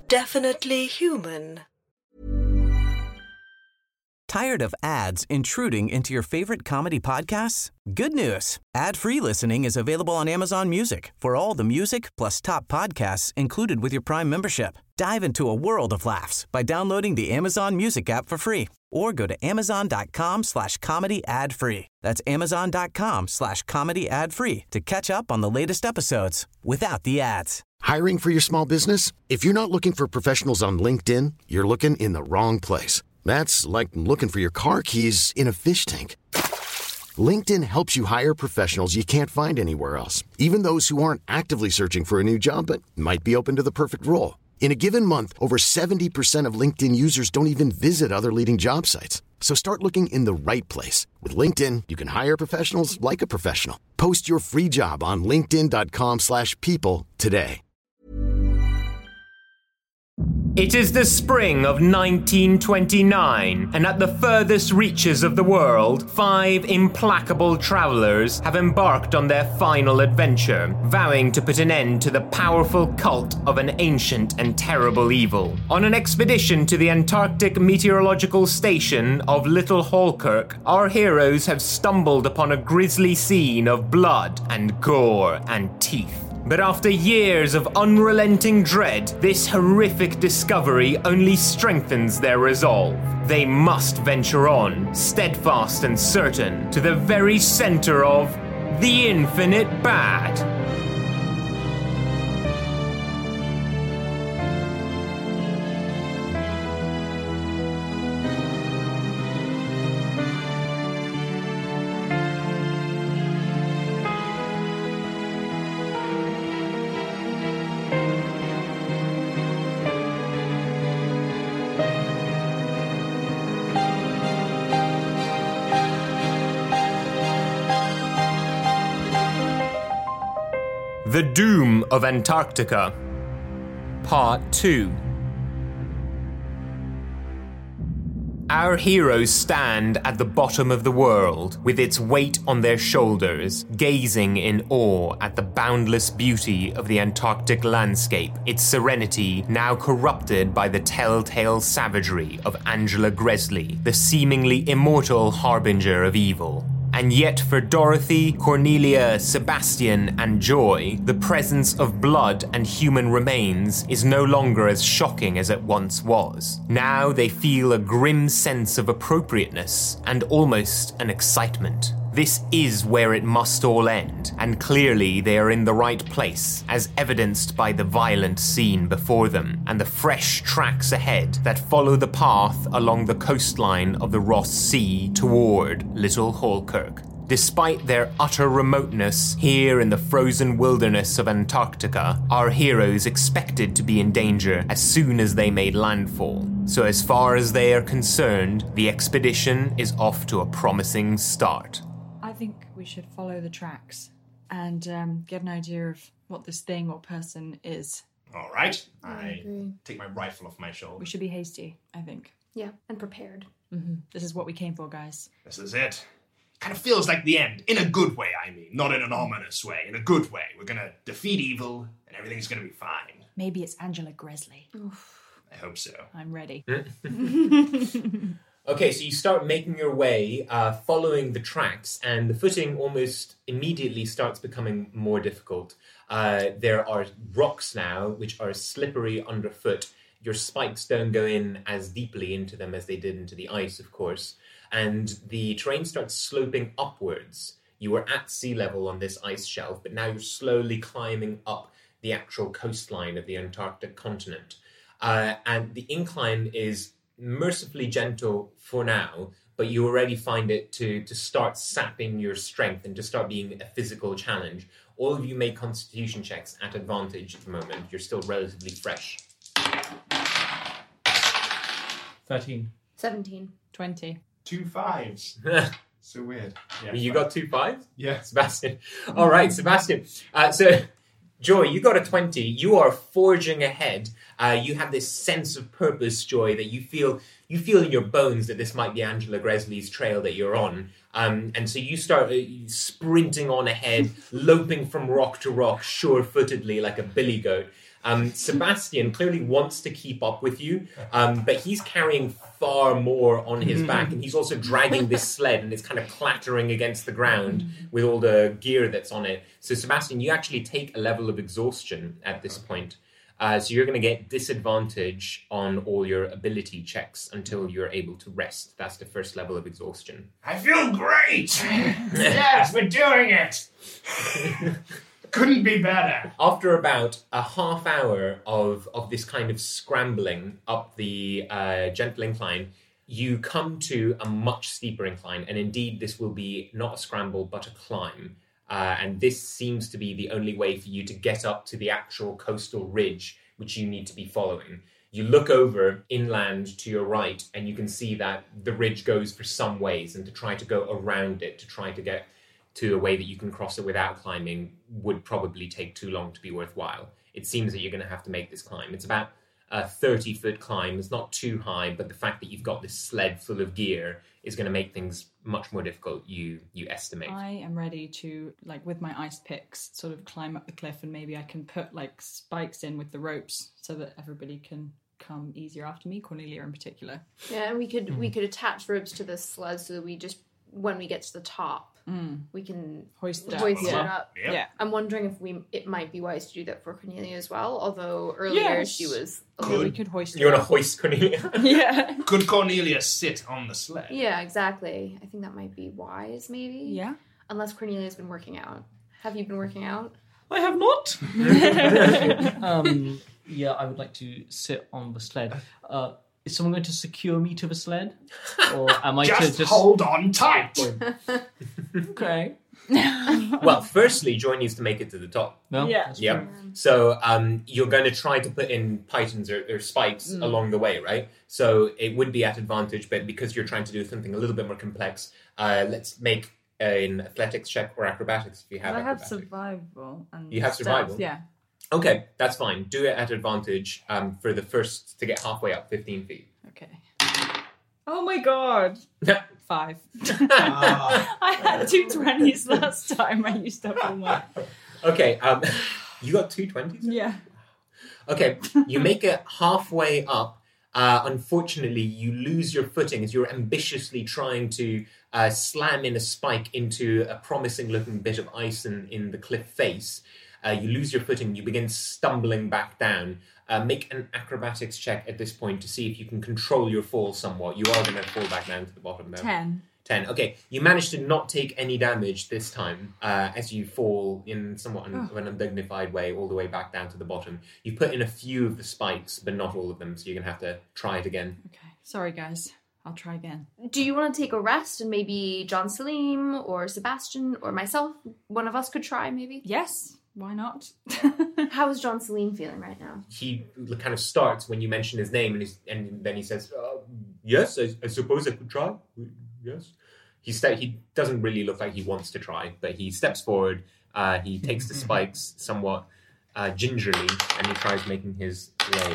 definitely human. Tired of ads intruding into your favorite comedy podcasts? Good news. Ad-free listening is available on Amazon Music for all the music plus top podcasts included with your Prime membership. Dive into a world of laughs by downloading the Amazon Music app for free or go to amazon.com/comedy ad-free. That's amazon.com/comedy ad-free to catch up on the latest episodes without the ads. Hiring for your small business? If you're not looking for professionals on LinkedIn, you're looking in the wrong place. That's like looking for your car keys in a fish tank. LinkedIn helps you hire professionals you can't find anywhere else, even those who aren't actively searching for a new job but might be open to the perfect role. In a given month, over 70% of LinkedIn users don't even visit other leading job sites. So start looking in the right place. With LinkedIn, you can hire professionals like a professional. Post your free job on linkedin.com/people today. It is the spring of 1929, and at the furthest reaches of the world, 5 implacable travelers have embarked on their final adventure, vowing to put an end to the powerful cult of an ancient and terrible evil. On an expedition to the Antarctic Meteorological Station of Little Falkirk, our heroes have stumbled upon a grisly scene of blood and gore and teeth. But after years of unrelenting dread, this horrific discovery only strengthens their resolve. They must venture on, steadfast and certain, to the very center of the infinite bad. The Doom of Antarctica, Part 2. Our heroes stand at the bottom of the world, with its weight on their shoulders, gazing in awe at the boundless beauty of the Antarctic landscape, its serenity now corrupted by the telltale savagery of Angela Gresley, the seemingly immortal harbinger of evil. And yet for Dorothy, Cornelia, Sebastian, and Joy, the presence of blood and human remains is no longer as shocking as it once was. Now they feel a grim sense of appropriateness and almost an excitement. This is where it must all end, and clearly they are in the right place, as evidenced by the violent scene before them, and the fresh tracks ahead that follow the path along the coastline of the Ross Sea toward Little Falkirk. Despite their utter remoteness here in the frozen wilderness of Antarctica, our heroes expected to be in danger as soon as they made landfall. So as far as they are concerned, the expedition is off to a promising start. I think we should follow the tracks and get an idea of what this thing or person is. All right. I agree. Take my rifle off my shoulder. We should be hasty, I think. Yeah, and prepared. Mm-hmm. This is what we came for, guys. This is it. Kind of feels like the end. In a good way, I mean. Not in an ominous way. In a good way. We're going to defeat evil, and everything's going to be fine. Maybe it's Angela Gresley. Oof. I hope so. I'm ready. Okay, so you start making your way, following the tracks, and the footing almost immediately starts becoming more difficult. There are rocks now, which are slippery underfoot. Your spikes don't go in as deeply into them as they did into the ice, of course. And the terrain starts sloping upwards. You were at sea level on this ice shelf, but now you're slowly climbing up the actual coastline of the Antarctic continent. And the incline is mercifully gentle for now, but you already find it to start sapping your strength and to start being a physical challenge. All of you make constitution checks at advantage at the moment. You're still relatively fresh. 13. 17. 20. 2 5s. So weird. Yeah, You got 2 5s? Yeah. Sebastian. All right, Sebastian. So, Joy, you got a 20. You are forging ahead. You have this sense of purpose, Joy, that you feel in your bones that this might be Angela Gresley's trail that you're on. And so you start sprinting on ahead, loping from rock to rock, sure-footedly like a billy goat. Sebastian clearly wants to keep up with you, but he's carrying far more on his back, and he's also dragging this sled, and it's kind of clattering against the ground with all the gear that's on it. So Sebastian, you actually take a level of exhaustion at this point. So you're going to get disadvantage on all your ability checks until you're able to rest. That's the first level of exhaustion. I feel great! Yes, we're doing it! Couldn't be better. After about a half hour of this kind of scrambling up the gentle incline, you come to a much steeper incline. And indeed, this will be not a scramble, but a climb. And this seems to be the only way for you to get up to the actual coastal ridge, which you need to be following. You look over inland to your right, and you can see that the ridge goes for some ways, and to try to go around it, to try to get to a way that you can cross it without climbing would probably take too long to be worthwhile. It seems that you're going to have to make this climb. It's about a 30-foot climb. It's not too high, but the fact that you've got this sled full of gear is going to make things much more difficult, you estimate. I am ready to, like, with my ice picks, sort of climb up the cliff, and maybe I can put, like, spikes in with the ropes so that everybody can come easier after me, Cornelia in particular. Yeah, and we could attach ropes to this sled so that we just, when we get to the top, we can hoist it up. Yep. Yeah. I'm wondering if it might be wise to do that for Cornelia as well, although earlier she was... Yeah, we could hoist it You want to up. hoist Cornelia? Yeah. Could Cornelia sit on the sled? Yeah, exactly. I think that might be wise, maybe. Yeah. Unless Cornelia's been working out. Have you been working out? I have not. Yeah, I would like to sit on the sled. Is someone going to secure me to the sled? Or am I Just to hold on tight! Okay. Well, firstly, Joy needs to make it to the top. No? Yeah. That's Yep. So you're going to try to put in pythons or spikes along the way, right? So it would be at advantage, but because you're trying to do something a little bit more complex, let's make an athletics check or acrobatics if you have I have acrobatics. survival. And You have survival? stealth, yeah. Okay, that's fine. Do it at advantage for the first to get halfway up 15 feet. Okay. Oh my god. 5. Ah. I had 2 20s last time. I used up all my... Okay, you got 2 20s? Yeah. Okay, you make it halfway up. Unfortunately, you lose your footing as you're ambitiously trying to slam in a spike into a promising-looking bit of ice in the cliff face. You lose your footing, you begin stumbling back down. Make an acrobatics check at this point to see if you can control your fall somewhat. You are going to fall back down to the bottom now. 10. 10. Okay, you managed to not take any damage this time as you fall in somewhat of an undignified way all the way back down to the bottom. You put in a few of the spikes, but not all of them, so you're going to have to try it again. Okay. Sorry, guys. I'll try again. Do you want to take a rest and maybe John Salim or Sebastian or myself, one of us could try maybe? Yes. Why not? How is John Salim feeling right now? He kind of starts when you mention his name, and then he says, yes, I suppose I could try. Yes. He doesn't really look like he wants to try, but he steps forward, he takes the spikes somewhat gingerly, and he tries making his way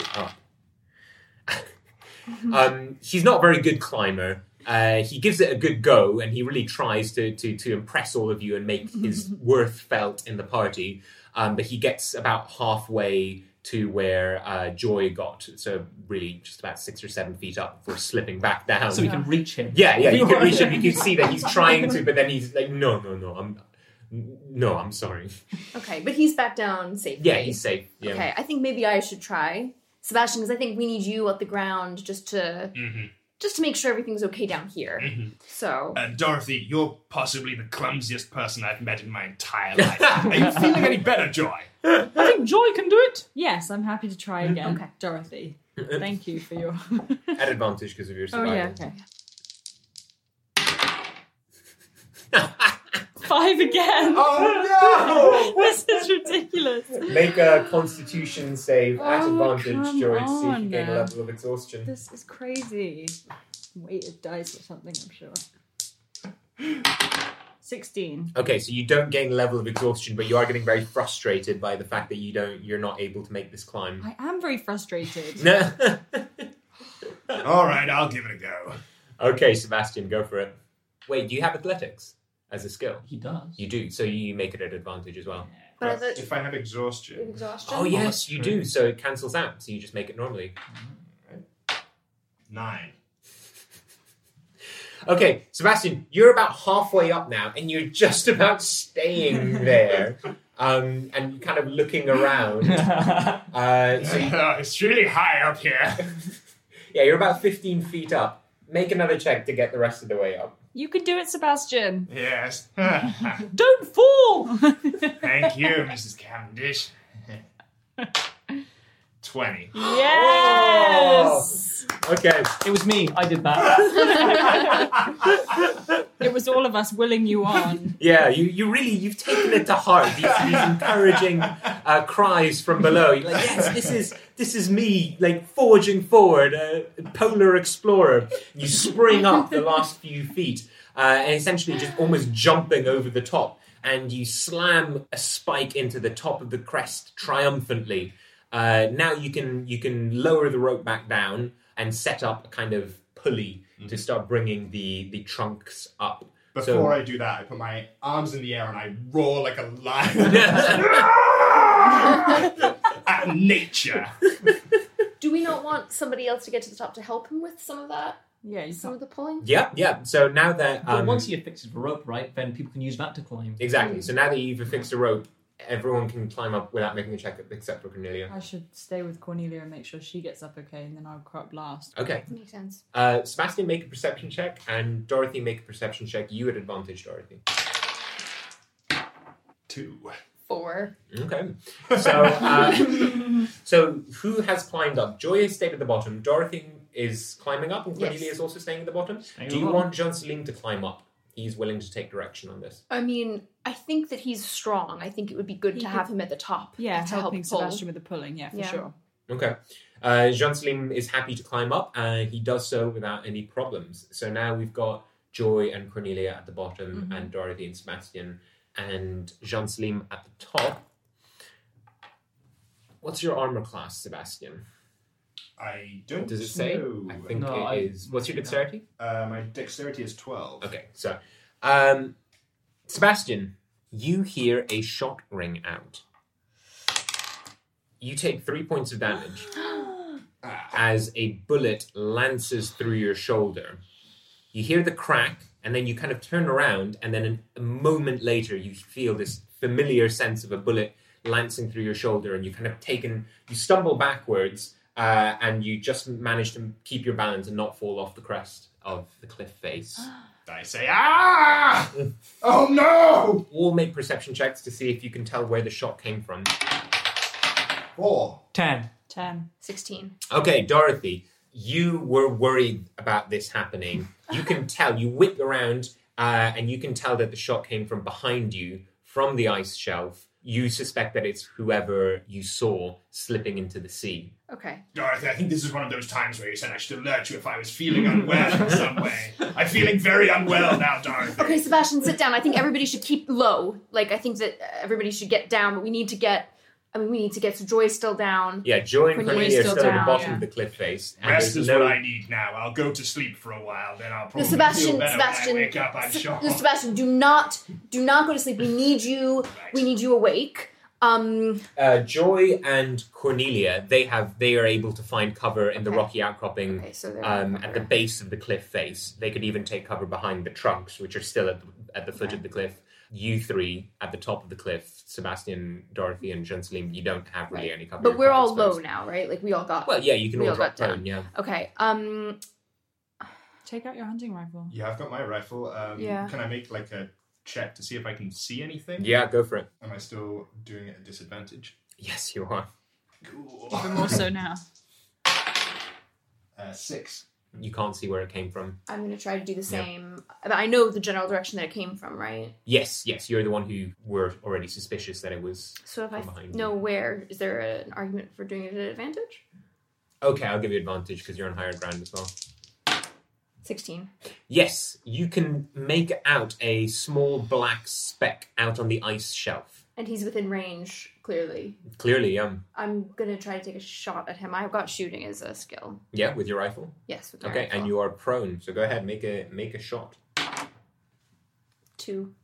up. He's not a very good climber. He gives it a good go, and he really tries to impress all of you and make his worth felt in the party. But he gets about halfway to where Joy got, so really just about 6 or 7 feet up before slipping back down. So we can reach him. Yeah, you can reach him. You can see that he's trying to, but then he's like, no, I'm sorry. Okay, but he's back down safely. Yeah, he's safe. Yeah. Okay, I think maybe I should try. Sebastian, because I think we need you at the ground just to make sure everything's okay down here. So... Dorothy, you're possibly the clumsiest person I've met in my entire life. Are you feeling any better, Joy? I think Joy can do it. Yes, I'm happy to try again. Okay. Dorothy, thank you for your... At advantage because of your survival. Oh, yeah, okay. 5 again! Oh, no! This is ridiculous. Make a constitution save at Oh, advantage, come Joy, to see if you on. gain a level of exhaustion. This is crazy. Weighted dice or something, I'm sure. 16. Okay, so you don't gain a level of exhaustion, but you are getting very frustrated by the fact that you're not able to make this climb. I am very frustrated. All right, I'll give it a go. Okay, Sebastian, go for it. Wait, do you have athletics as a skill? He does. You do, so you make it an advantage as well. But I thought If I have exhaustion. exhaustion. Oh, yes, that's you true. do, so it cancels out, so you just make it normally. 9. Okay, Sebastian, you're about halfway up now, and you're just about staying there, and kind of looking around. It's really high up here. Yeah, you're about 15 feet up. Make another check to get the rest of the way up. You can do it, Sebastian. Yes. Don't fall! Thank you, Mrs. Cavendish. 20. Yes! Okay. It was me. I did that. It was all of us willing you on. Yeah, you've taken it to heart. These encouraging cries from below. You're like, yes, this is me, like forging forward, a polar explorer. You spring up the last few feet, and essentially just almost jumping over the top, and you slam a spike into the top of the crest triumphantly. Now you can lower the rope back down and set up a kind of pulley to start bringing the trunks up. Before I do that, I put my arms in the air and I roar like a lion. At nature. Do we not want somebody else to get to the top to help him with some of that? Yeah, you Some of the pulling? Yeah. So now that But once he affixes the rope, right, then people can use that to climb. exactly. So now that you've affixed a rope, everyone can climb up without making a check except for Cornelia. I should stay with Cornelia and make sure she gets up okay, and then I'll go up last. Okay. Makes sense. Sebastian, make a perception check, and Dorothy, make a perception check. You at advantage, Dorothy. 2. 4. Okay. So who has climbed up? Joy has stayed at the bottom. Dorothy is climbing up, and Cornelia Yes. is also staying at the bottom. Staying Do at you the want Jean Celine to climb up? He's willing to take direction on this. I mean, I think that he's strong. I think it would be good to have him at the top. Yeah, to help helping pull. Sebastian with the pulling, yeah, for Yeah. sure. Okay. Jean Celine is happy to climb up, and he does so without any problems. So now we've got Joy and Cornelia at the bottom, and Dorothy and Sebastian, and Jean Celine at the top. What's your armor class, Sebastian? I don't Does it say? know. I think No, it is. What's your dexterity? My dexterity is 12. Okay, so Sebastian, you hear a shot ring out. You take 3 points of damage as a bullet lances through your shoulder. You hear the crack, and then you kind of turn around, and then a moment later you feel this familiar sense of a bullet lancing through your shoulder, and you stumble backwards, and you just manage to keep your balance and not fall off the crest of the cliff face. I say, ah! Oh no! All make perception checks to see if you can tell where the shot came from. 4. 10. 10. 16. Okay, Dorothy, you were worried about this happening. You can tell, you whip around, and you can tell that the shot came from behind you, from the ice shelf. You suspect that it's whoever you saw slipping into the sea. Okay. Dorothy, I think this is one of those times where you said I should alert you if I was feeling unwell in some way. I'm feeling very unwell now, Dorothy. Okay, Sebastian, sit down. I think everybody should keep low. Like, I think that everybody should get down, but we need to get so Joy's still down. Yeah, Joy and Cornelia's Cornelia are still still at the down, bottom yeah. of the cliff face. And Rest there's is what I need now. I'll go to sleep for a while, then I'll probably feel better when I wake up, I'm sure. Sebastian, do not go to sleep. We need you. Right. We need you awake. Joy and Cornelia, they are able to find cover in the Okay. rocky outcropping Okay, so they're at the base of the cliff face. They could even take cover behind the trunks, which are still at the foot of the cliff. You three at the top of the cliff, Sebastian, Dorothy, and Jean Celine, you don't have really any cover. But You're we're quite all low exposed. now, right? Like we all got. Well, yeah, you can we all all drop got down. prone, yeah. Okay. Take out your hunting rifle. Yeah, I've got my rifle. Yeah. Can I make like a check to see if I can see anything? Yeah, go for it. Am I still doing it at disadvantage? Yes, you are. Cool. Even more so now. 6. You can't see where it came from. I'm going to try to do the same. But I know the general direction that it came from, right? Yes, you're the one who were already suspicious that it was So if I from behind know you. where, is there an argument for doing it at advantage? Okay, I'll give you advantage because you're on higher ground as well. 16. Yes, you can make out a small black speck out on the ice shelf. And he's within range, clearly. Clearly, I'm going to try to take a shot at him. I've got shooting as a skill. yeah, with your rifle. Yes, with my Okay, rifle. and you are prone, so go ahead, make a shot. 2.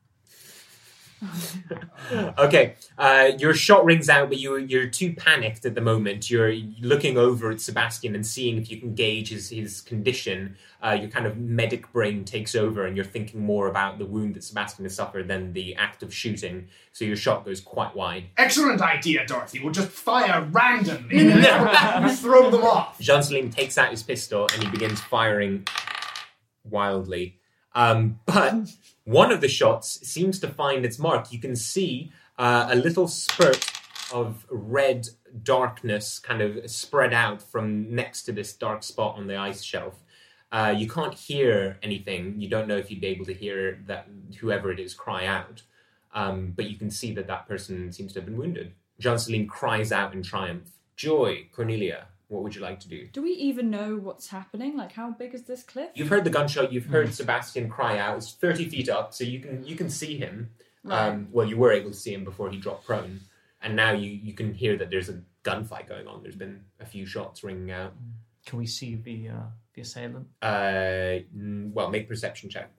Okay, your shot rings out, but you're too panicked at the moment. You're looking over at Sebastian and seeing if you can gauge his condition. Your kind of medic brain takes over, and you're thinking more about the wound that Sebastian has suffered than the act of shooting. So your shot goes quite wide. Excellent idea, Dorothy. We'll just fire randomly and throw them off. Jean-Celine takes out his pistol and he begins firing wildly. But one of the shots seems to find its mark. You can see a little spurt of red darkness kind of spread out from next to this dark spot on the ice shelf. You can't hear anything. You don't know if you'd be able to hear that whoever it is cry out. But you can see that person seems to have been wounded. Jean-Celine cries out in triumph. Joy, Cornelia, what would you like to do? Do we even know what's happening? Like, how big is this cliff? You've heard the gunshot. You've heard Sebastian cry out. It's 30 feet up, so you can see him. Right. Well, you were able to see him before he dropped prone. And now you can hear that there's a gunfight going on. There's been a few shots ringing out. Can we see the assailant? Well, make perception check.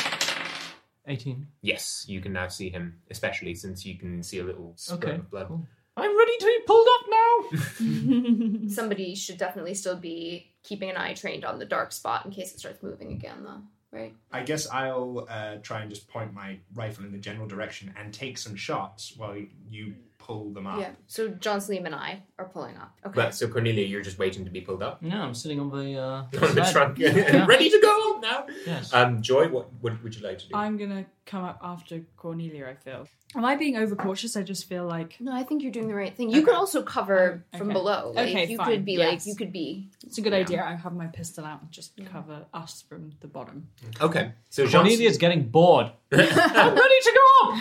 18. Yes, you can now see him, especially since you can see a little spurt of blood. Cool. I'm ready to be pulled up now! Somebody should definitely still be keeping an eye trained on the dark spot in case it starts moving again, though, right? I guess I'll try and just point my rifle in the general direction and take some shots while you pull them up. Yeah. So John Sleem and I are pulling up. Okay. But so Cornelia, you're just waiting to be pulled up? No, I'm sitting on the On the sled. trunk. Yeah. Ready to go up now? Yes. Joy, what would you like to do? I'm gonna come up after Cornelia, I feel. Am I being overcautious? I just feel like... No, I think you're doing the right thing. You can also cover from Okay. below. Like, Okay, you fine. could be Yes. you could be. It's a good idea. I have my pistol out and just cover us from the bottom. Okay. So Jean- Cornelia's getting bored. I'm ready to go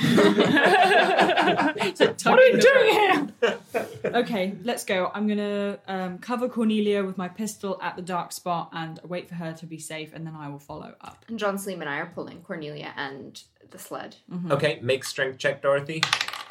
up! What are you doing here? Okay, let's go. I'm gonna cover Cornelia with my pistol at the dark spot and wait for her to be safe, and then I will follow up. And John Sleem and I are pulling Cornelia and the sled. Okay, make strength check, Dorothy.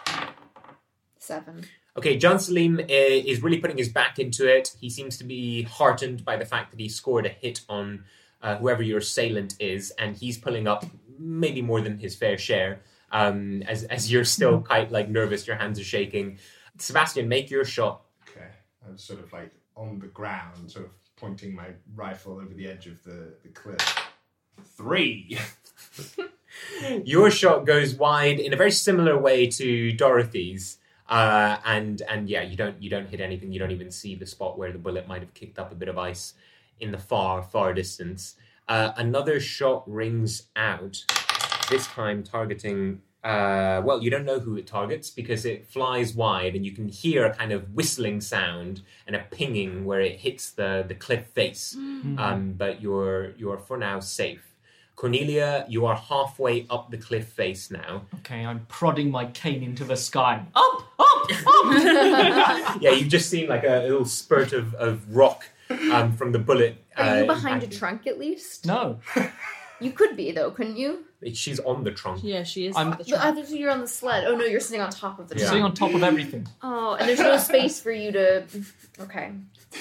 7. Okay, John Salim is really putting his back into it. He seems to be heartened by the fact that he scored a hit on whoever your assailant is, and he's pulling up maybe more than his fair share. As you're still quite nervous, your hands are shaking. Sebastian, make your shot. Okay. I'm sort of on the ground, sort of pointing my rifle over the edge of the cliff. 3. Your shot goes wide in a very similar way to Dorothy's. And yeah, you don't hit anything. You don't even see the spot where the bullet might have kicked up a bit of ice in the far distance. Another shot rings out, this time targeting, you don't know who it targets because it flies wide and you can hear a kind of whistling sound and a pinging where it hits the cliff face. But you're for now safe. Cornelia, you are halfway up the cliff face now. Okay, I'm prodding my cane into the sky. Up! Up! Yeah, you've just seen a little spurt of rock from the bullet. Are you behind a impacting. trunk at least? No. You could be though, couldn't you? She's on the trunk. Yeah, she is. I'm- at the But I trunk. thought you're on the sled. Oh no, you're sitting on top of the Yeah. Sitting trunk. on top of everything. Oh, and there's no space for you to. Okay.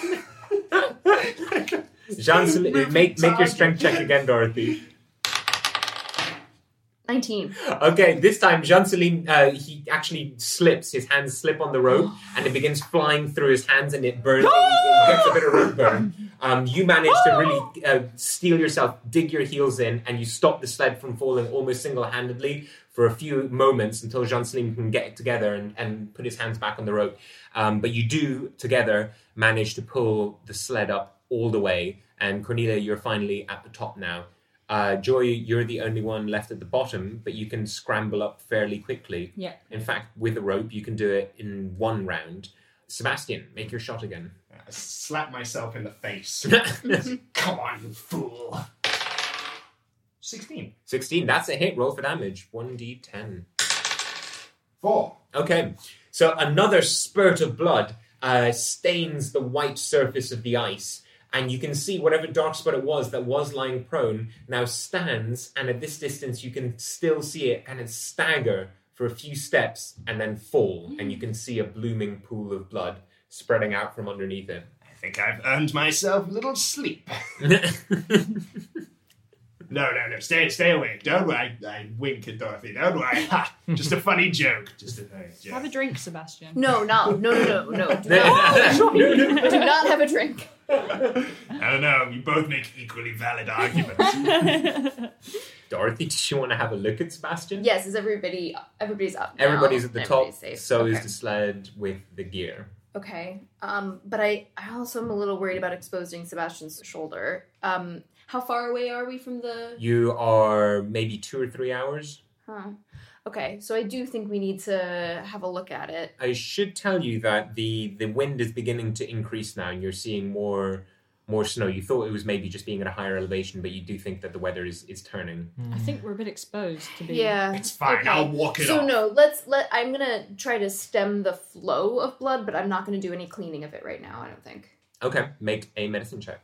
Janssen, make your strength check again, Dorothy. 19. Okay, this time Jean-Celine, he actually slips. His hands slip on the rope, and it begins flying through his hands, and it burns. It gets a bit of rope burn. You manage to really steel yourself, dig your heels in, and you stop the sled from falling almost single-handedly for a few moments until Jean-Celine can get it together and put his hands back on the rope. But you do, together, manage to pull the sled up all the way, and Cornelia, you're finally at the top now. Joy, you're the only one left at the bottom, but you can scramble up fairly quickly. Yeah. In fact, with a rope, you can do it in one round. Sebastian, make your shot again. I slap myself in the face. Come on, you fool. 16. 16, that's a hit. Roll for damage. 1d10. 4. Okay, so another spurt of blood stains the white surface of the ice. And you can see whatever dark spot it was that was lying prone now stands, and at this distance you can still see it kind of stagger for a few steps and then fall, and you can see a blooming pool of blood spreading out from underneath it. I think I've earned myself a little sleep. No. Stay away. Don't worry. I wink at Dorothy. Don't worry. Ha! Just a funny joke. Just a funny joke. Have a drink, Sebastian. No. Do not have a drink. I don't know. You both make equally valid arguments. Dorothy, does you want to have a look at Sebastian? Yes, is everybody's up now. Everybody's at the top, safe. so Okay. is the sled with the gear. Okay. But I also am a little worried about exposing Sebastian's shoulder. How far away are we from the... You are maybe 2 or 3 hours. Huh. Okay, so I do think we need to have a look at it. I should tell you that the wind is beginning to increase now, and you're seeing more snow. You thought it was maybe just being at a higher elevation, but you do think that the weather is turning. I think we're a bit exposed to be. Yeah. It's fine. Okay. I'll walk it So off. no, I'm gonna try to stem the flow of blood, but I'm not gonna do any cleaning of it right now, I don't think. Okay, make a medicine check.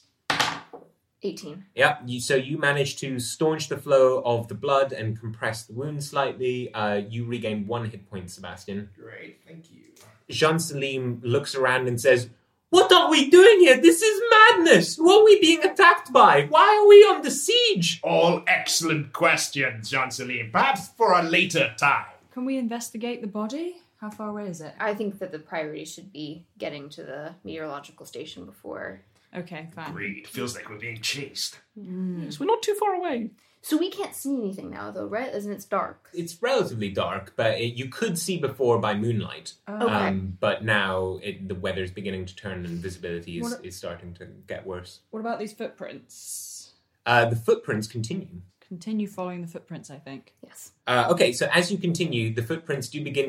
18. Yeah, so you manage to staunch the flow of the blood and compress the wound slightly. You regain 1 hit point, Sebastian. Great, thank you. Jean-Salim looks around and says, "What are we doing here? This is madness! Who are we being attacked by? Why are we on the siege?" All excellent questions, Jean-Salim. Perhaps for a later time. Can we investigate the body? How far away is it? I think that the priority should be getting to the meteorological station before. Okay, fine. Agreed. Feels like we're being chased. Yes, we're not too far away. So we can't see anything now, though, right? As in it's dark. It's relatively dark, but you could see before by moonlight. Okay. But now the weather's beginning to turn and visibility is starting to get worse. What about these footprints? The footprints continue. Continue following the footprints, I think. Yes. Okay, so as you continue, the footprints do begin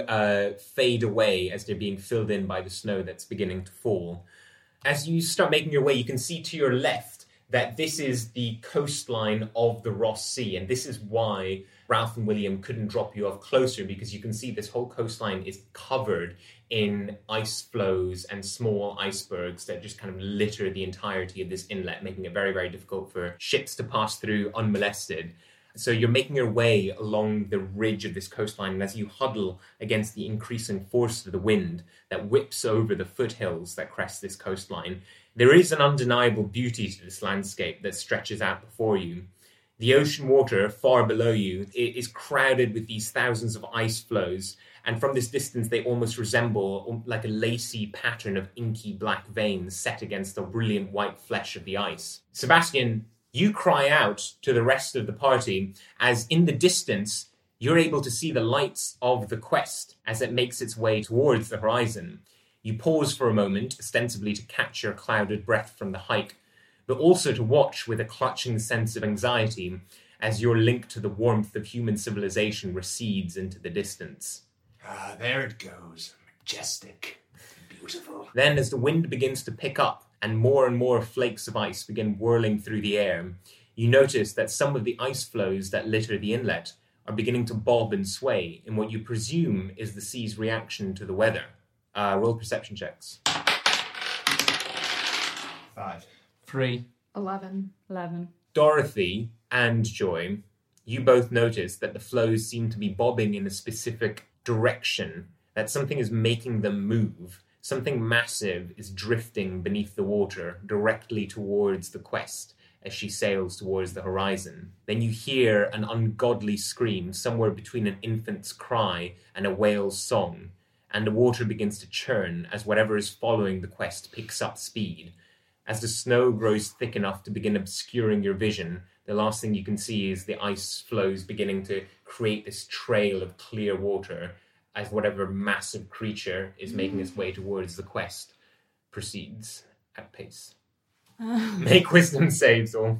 to fade away as they're being filled in by the snow that's beginning to fall. As you start making your way, you can see to your left that this is the coastline of the Ross Sea, and this is why Ralph and William couldn't drop you off closer, because you can see this whole coastline is covered in ice floes and small icebergs that just kind of litter the entirety of this inlet, making it very, very difficult for ships to pass through unmolested. So you're making your way along the ridge of this coastline, and as you huddle against the increasing force of the wind that whips over the foothills that crest this coastline, there is an undeniable beauty to this landscape that stretches out before you. The ocean water far below you is crowded with these thousands of ice floes, and from this distance they almost resemble like a lacy pattern of inky black veins set against the brilliant white flesh of the ice. Sebastian, you cry out to the rest of the party as in the distance you're able to see the lights of the quest as it makes its way towards the horizon. You pause for a moment, ostensibly to catch your clouded breath from the hike, but also to watch with a clutching sense of anxiety as your link to the warmth of human civilization recedes into the distance. Ah, there it goes. Majestic. Beautiful. Then, as the wind begins to pick up and more flakes of ice begin whirling through the air, you notice that some of the ice floes that litter the inlet are beginning to bob and sway in what you presume is the sea's reaction to the weather. Roll perception checks. 5. 3. 11. 11. Dorothy and Joy, you both notice that the floes seem to be bobbing in a specific direction, that something is making them move. Something massive is drifting beneath the water directly towards the quest as she sails towards the horizon. Then you hear an ungodly scream somewhere between an infant's cry and a whale's song, and the water begins to churn as whatever is following the quest picks up speed. As the snow grows thick enough to begin obscuring your vision, the last thing you can see is the ice floes beginning to create this trail of clear water as whatever massive creature is making its way towards the quest proceeds at pace. Make wisdom saves, all.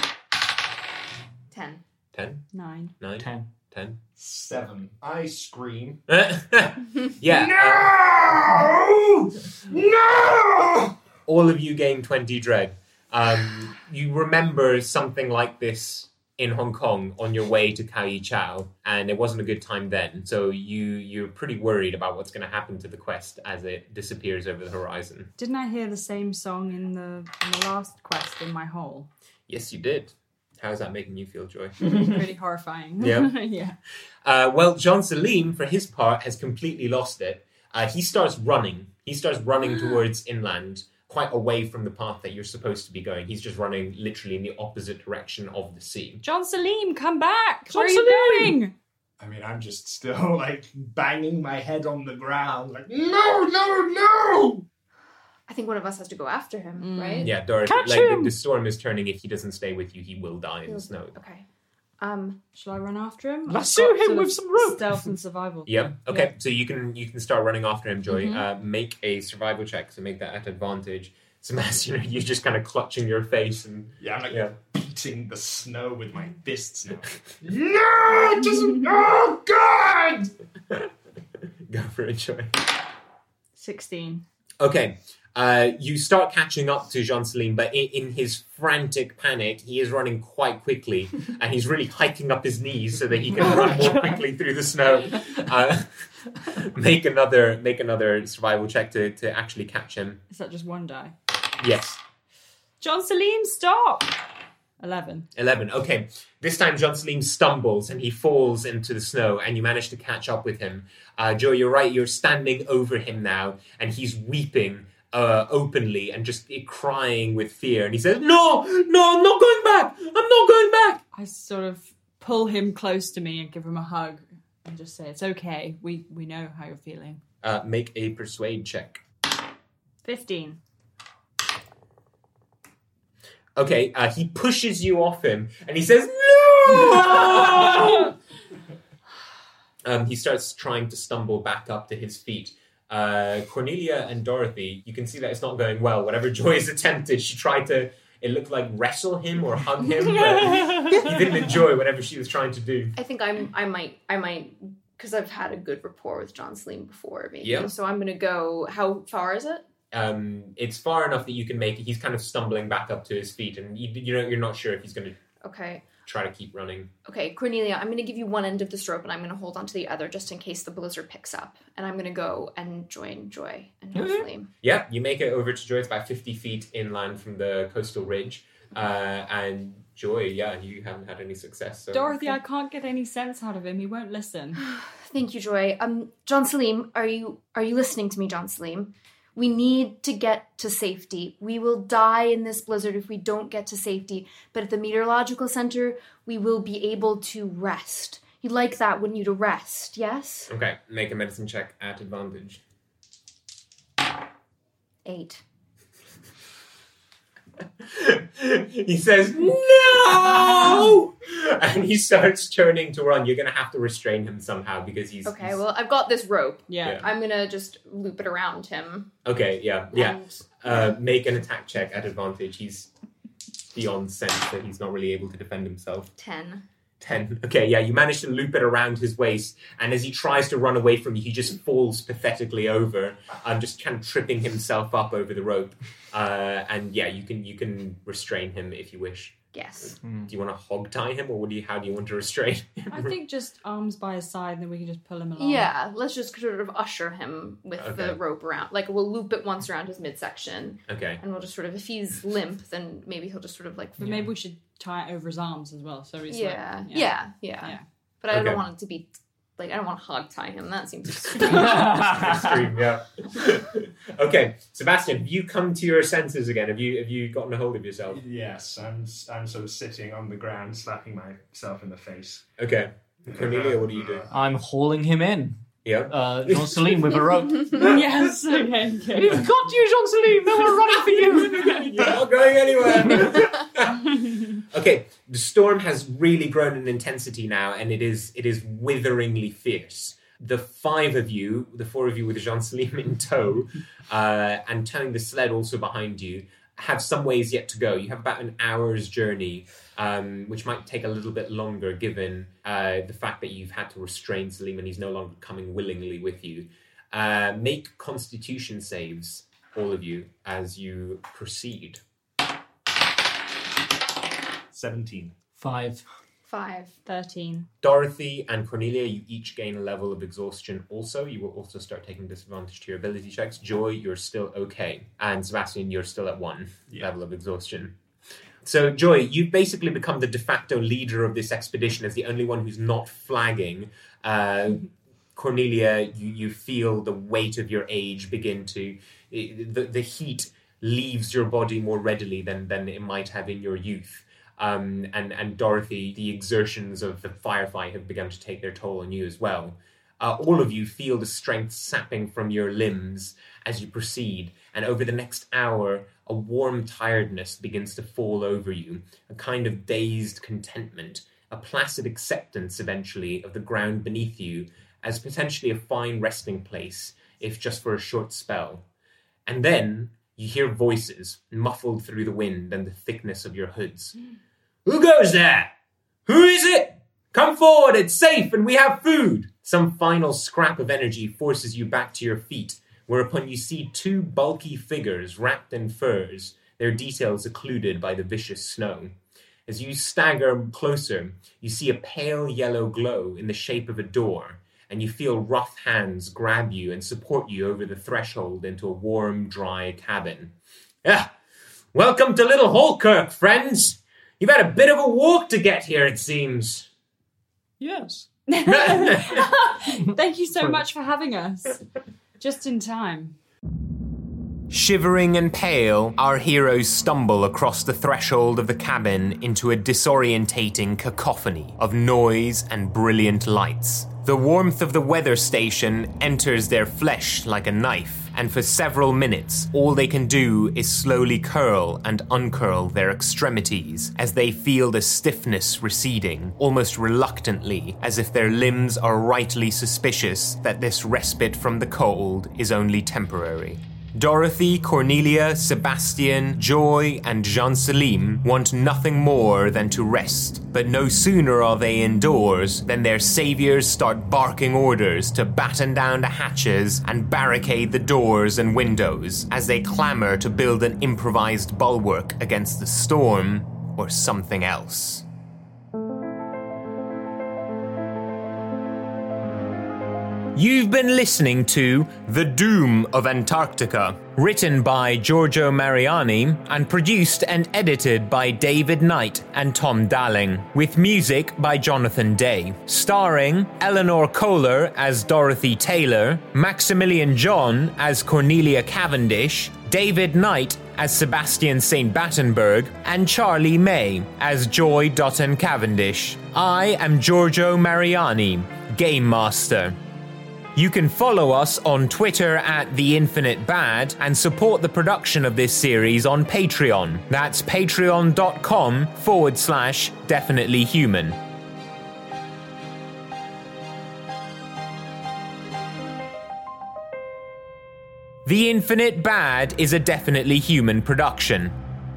10. 10? 9. 9? 10. 10? 7. I scream. Yeah. No! No! All of you gain 20 dread. You remember something like this in Hong Kong on your way to Kao Yi Chao, and it wasn't a good time then, so you're pretty worried about what's going to happen to the quest as it disappears over the horizon. Didn't I hear the same song in the last quest in my hole? Yes, you did. How's that making you feel, Joy? Pretty horrifying. Yeah. Yeah. Well, Jean-Salim, for his part, has completely lost it. He starts running. He starts running towards inland, quite away from the path that you're supposed to be going. He's just running literally in the opposite direction of the sea. John Salim, come back! John Where are you Salim! going? I mean, I'm just still, like, banging my head on the ground, like, no! I think one of us has to go after him, right? Yeah, Dorothy, Catch like him! the storm is turning. If he doesn't stay with you, he will die in the snow. Okay. Shall I run after him? Lasso I've got him sort with of some rope. Stealth and survival. Yeah. Okay. So you can start running after him, Joy. Make a survival check. So make that at advantage. Sebastian, you're just kind of clutching your face and Yeah, I'm like beating the snow with my fists now. No! It doesn't... Oh, God! go for it, Joy. 16. Okay. You start catching up to Jean Celine, but in his frantic panic, he is running quite quickly, and he's really hiking up his knees so that he can run more quickly through the snow. Make another survival check to actually catch him. Is that just one die? Yes. John Salim, stop! 11. 11. Okay. This time John Salim stumbles and he falls into the snow and you manage to catch up with him. Joe, you're right. You're standing over him now and he's weeping openly and just crying with fear. And he says, No, I'm not going back. I'm not going back. I sort of pull him close to me and give him a hug and just say, it's okay. We know how you're feeling. Make a persuade check. 15. Okay, he pushes you off him and he says, No! He starts trying to stumble back up to his feet. Cornelia and Dorothy, you can see that it's not going well. Whatever Joy has attempted, she tried to, it looked like wrestle him or hug him, but he didn't enjoy whatever she was trying to do. I think I might, because I've had a good rapport with John Salim before, maybe. Yeah. So I'm going to go, how far is it? It's far enough that you can make it. He's kind of stumbling back up to his feet, and you're not sure if he's going to try to keep running. Okay, Cornelia, I'm going to give you one end of this rope, and I'm going to hold onto the other just in case the blizzard picks up. And I'm going to go and join Joy and John Salim. Yeah, you make it over to Joy. It's about 50 feet inland from the coastal ridge. And Joy, you haven't had any success. So. Dorothy, I can't get any sense out of him. He won't listen. Thank you, Joy. John Salim, are you listening to me, John Salim? We need to get to safety. We will die in this blizzard if we don't get to safety. But at the meteorological center, we will be able to rest. You'd like that, wouldn't you, to rest, yes? Okay, make a medicine check at advantage. 8. He says, No! And he starts turning to run. You're going to have to restrain him somehow because he's... Okay, well, I've got this rope. Yeah. I'm going to just loop it around him. Okay, yeah. Make an attack check at advantage. He's beyond sense that he's not really able to defend himself. 10. 10. Okay, yeah, you manage to loop it around his waist, and as he tries to run away from you, he just falls pathetically over, just kind of tripping himself up over the rope. And yeah, you can restrain him if you wish. Yes. Do you want to hog tie him, or how do you want to restrain him? I think just arms by his side, and then we can just pull him along. Yeah, let's just sort of usher him with the rope around. Like, we'll loop it once around his midsection. Okay. And we'll just sort of, if he's limp, then maybe he'll just sort of like... But maybe we should tie it over his arms as well, so he's Yeah. Yeah. But I Okay. don't want it to be... Like, I don't want to hog tie him. That seems extreme. Extreme, yeah. Okay, Sebastian, have you come to your senses again? Have you gotten a hold of yourself? Yes, I'm sort of sitting on the ground, slapping myself in the face. Okay. Cornelia, what do you do? I'm hauling him in. Yeah. John Salim with a rope. Yes, okay. We've got you, John Salim. No one running for you. You're not going anywhere. Okay, the storm has really grown in intensity now, and it is witheringly fierce. The 4 of you with Jean Salim in tow, and towing the sled also behind you, have some ways yet to go. You have about an hour's journey, which might take a little bit longer given the fact that you've had to restrain Salim and he's no longer coming willingly with you. Make constitution saves, all of you, as you proceed. 17. 5. 5. 13. Dorothy and Cornelia, you each gain a level of exhaustion also. You will also start taking disadvantage to your ability checks. Joy, you're still okay. And Sebastian, you're still at 1 level of exhaustion. So, Joy, you've basically become the de facto leader of this expedition as the only one who's not flagging. Cornelia, you feel the weight of your age begin to... The heat leaves your body more readily than it might have in your youth. And Dorothy, the exertions of the firefight have begun to take their toll on you as well. All of you feel the strength sapping from your limbs as you proceed, and over the next hour, a warm tiredness begins to fall over you, a kind of dazed contentment, a placid acceptance eventually of the ground beneath you as potentially a fine resting place, if just for a short spell. And then you hear voices muffled through the wind and the thickness of your hoods. Who goes there? Who is it? Come forward, it's safe and we have food. Some final scrap of energy forces you back to your feet, whereupon you see two bulky figures wrapped in furs, their details occluded by the vicious snow. As you stagger closer, you see a pale yellow glow in the shape of a door, and you feel rough hands grab you and support you over the threshold into a warm, dry cabin. Welcome to Little Holkirk, friends. You've had a bit of a walk to get here, it seems. Yes. Thank you so much for having us. Just in time. Shivering and pale, our heroes stumble across the threshold of the cabin into a disorientating cacophony of noise and brilliant lights. The warmth of the weather station enters their flesh like a knife, and for several minutes, all they can do is slowly curl and uncurl their extremities as they feel the stiffness receding, almost reluctantly, as if their limbs are rightly suspicious that this respite from the cold is only temporary. Dorothy, Cornelia, Sebastian, Joy, and Jean-Selim want nothing more than to rest, but no sooner are they indoors than their saviors start barking orders to batten down the hatches and barricade the doors and windows as they clamor to build an improvised bulwark against the storm or something else. You've been listening to The Doom of Antarctica, written by Giorgio Mariani and produced and edited by David Knight and Tom Dalling, with music by Jonathan Day, starring Eleanor Kohler as Dorothy Taylor, Maximilian John as Cornelia Cavendish, David Knight as Sebastian St. Battenberg, and Charlie May as Joy Dutton Cavendish. I am Giorgio Mariani, Game Master. You can follow us on Twitter at TheInfiniteBad and support the production of this series on Patreon. That's patreon.com/definitelyhuman. The Infinite Bad is a Definitely Human production.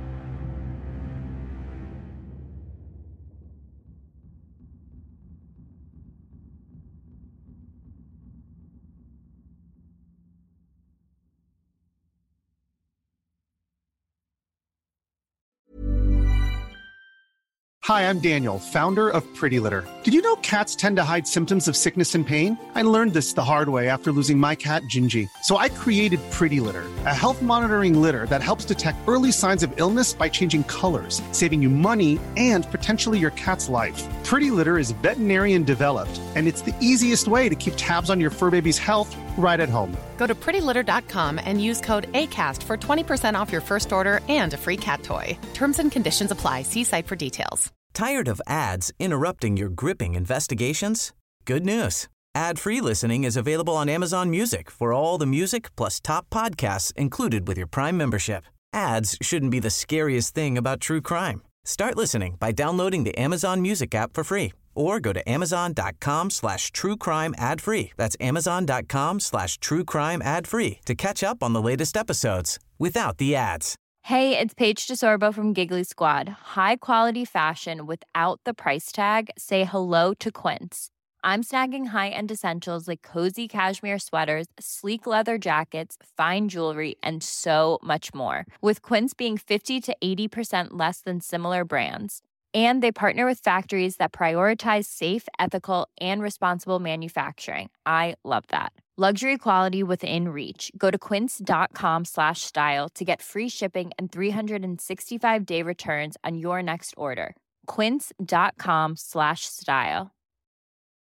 Hi, I'm Daniel, founder of Pretty Litter. Did you know cats tend to hide symptoms of sickness and pain? I learned this the hard way after losing my cat, Gingy. So I created Pretty Litter, a health monitoring litter that helps detect early signs of illness by changing colors, saving you money and potentially your cat's life. Pretty Litter is veterinarian developed, and it's the easiest way to keep tabs on your fur baby's health right at home. Go to prettylitter.com and use code ACAST for 20% off your first order and a free cat toy. Terms and conditions apply. See site for details. Tired of ads interrupting your gripping investigations? Good news. Ad-free listening is available on Amazon Music for all the music plus top podcasts included with your Prime membership. Ads shouldn't be the scariest thing about true crime. Start listening by downloading the Amazon Music app for free or go to amazon.com/truecrime ad-free. That's amazon.com/truecrime ad-free to catch up on the latest episodes without the ads. Hey, it's Paige DeSorbo from Giggly Squad. High quality fashion without the price tag. Say hello to Quince. I'm snagging high-end essentials like cozy cashmere sweaters, sleek leather jackets, fine jewelry, and so much more. With Quince being 50 to 80% less than similar brands. And they partner with factories that prioritize safe, ethical, and responsible manufacturing. I love that. Luxury quality within reach. Go to quince.com/style to get free shipping and 365-day returns on your next order. Quince.com/style.